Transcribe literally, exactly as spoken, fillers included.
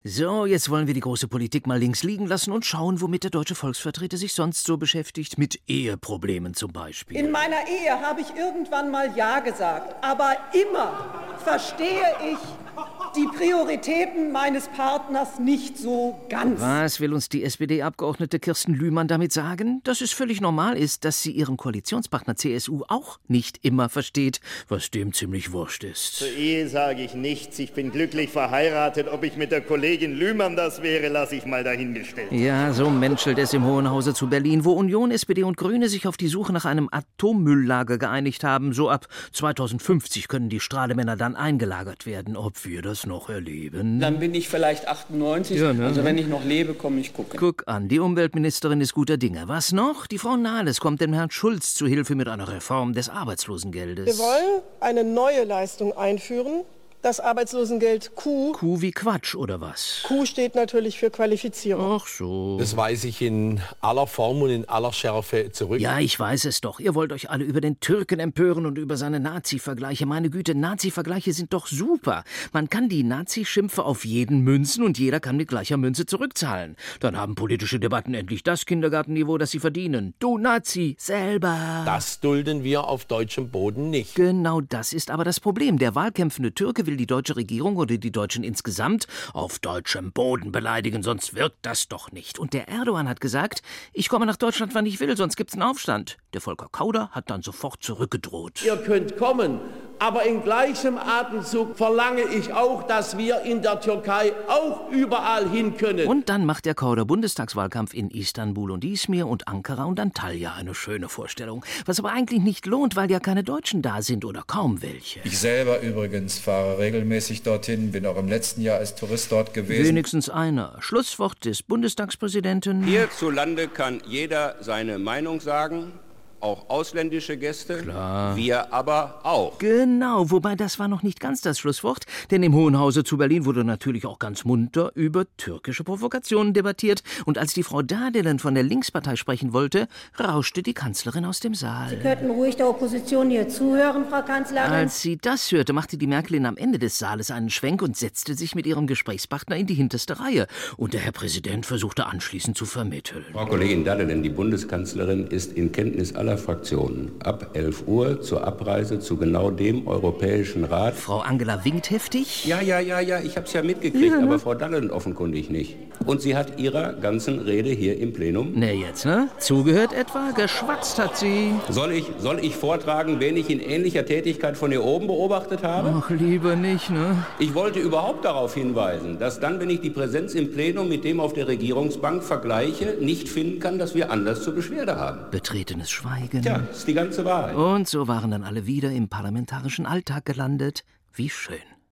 So, jetzt wollen wir die große Politik mal links liegen lassen und schauen, womit der deutsche Volksvertreter sich sonst so beschäftigt. Mit Eheproblemen zum Beispiel. In meiner Ehe habe ich irgendwann mal Ja gesagt. Aber immer verstehe ich die Prioritäten meines Partners nicht so ganz. Was will uns die S P D-Abgeordnete Kirsten Lühmann damit sagen? Dass es völlig normal ist, dass sie ihren Koalitionspartner C S U auch nicht immer versteht, was dem ziemlich wurscht ist. Zur Ehe sage ich nichts. Ich bin glücklich verheiratet. Ob ich mit der Kollegin Lühmann das wäre, lasse ich mal dahingestellt. Ja, so menschelt es im Hohen Hause zu Berlin, wo Union, S P D und Grüne sich auf die Suche nach einem Atommülllager geeinigt haben. So ab zweitausendfünfzig können die Strahlemänner dann eingelagert werden. Ob wir das noch erleben? Dann bin ich vielleicht achtundneunzig, ja, ne? Also wenn ich noch lebe, komme ich gucken. Guck an, die Umweltministerin ist guter Dinge. Was noch? Die Frau Nahles kommt dem Herrn Schulz zu Hilfe mit einer Reform des Arbeitslosengeldes. Wir wollen eine neue Leistung einführen. Das Arbeitslosengeld Q. Q wie Quatsch, oder was? Q steht natürlich für Qualifizierung. Ach so. Das weise ich in aller Form und in aller Schärfe zurück. Ja, ich weiß es doch. Ihr wollt euch alle über den Türken empören und über seine Nazi-Vergleiche. Meine Güte, Nazi-Vergleiche sind doch super. Man kann die Nazi-Schimpfe auf jeden münzen und jeder kann mit gleicher Münze zurückzahlen. Dann haben politische Debatten endlich das Kindergartenniveau, das sie verdienen. Du Nazi, selber. Das dulden wir auf deutschem Boden nicht. Genau das ist aber das Problem. Der wahlkämpfende Türke will die deutsche Regierung oder die Deutschen insgesamt auf deutschem Boden beleidigen, sonst wirkt das doch nicht. Und der Erdogan hat gesagt, ich komme nach Deutschland, wann ich will, sonst gibt's einen Aufstand. Der Volker Kauder hat dann sofort zurückgedroht. Ihr könnt kommen, aber in gleichem Atemzug verlange ich auch, dass wir in der Türkei auch überall hin können. Und dann macht der Kauder Bundestagswahlkampf in Istanbul und Izmir und Ankara und Antalya. Eine schöne Vorstellung. Was aber eigentlich nicht lohnt, weil ja keine Deutschen da sind oder kaum welche. Ich selber übrigens fahre regelmäßig dorthin, bin auch im letzten Jahr als Tourist dort gewesen. Wenigstens einer. Schlusswort des Bundestagspräsidenten. Hierzulande kann jeder seine Meinung sagen. Auch ausländische Gäste, Klar. Wir aber auch. Genau, wobei das war noch nicht ganz das Schlusswort, denn im Hohen Hause zu Berlin wurde natürlich auch ganz munter über türkische Provokationen debattiert. Und als die Frau Dadelen von der Linkspartei sprechen wollte, rauschte die Kanzlerin aus dem Saal. Sie könnten ruhig der Opposition hier zuhören, Frau Kanzlerin. Als sie das hörte, machte die Merkelin am Ende des Saales einen Schwenk und setzte sich mit ihrem Gesprächspartner in die hinterste Reihe. Und der Herr Präsident versuchte anschließend zu vermitteln. Frau Kollegin Dadelen, die Bundeskanzlerin ist in Kenntnis aller Fraktionen ab elf Uhr zur Abreise zu genau dem Europäischen Rat. Frau Angela winkt heftig. Ja, ja, ja, ja, ich habe es ja mitgekriegt, ja, aber Frau Dadelen offenkundig nicht. Und sie hat ihrer ganzen Rede hier im Plenum... Ne, jetzt, ne? Zugehört etwa? Geschwatzt hat sie. Soll ich, soll ich vortragen, wen ich in ähnlicher Tätigkeit von hier oben beobachtet habe? Ach, lieber nicht, ne? Ich wollte überhaupt darauf hinweisen, dass dann, wenn ich die Präsenz im Plenum mit dem auf der Regierungsbank vergleiche, nicht finden kann, dass wir Anlass zur Beschwerde haben. Betretenes Schweigen. Tja, ist die ganze Wahrheit. Und so waren dann alle wieder im parlamentarischen Alltag gelandet. Wie schön.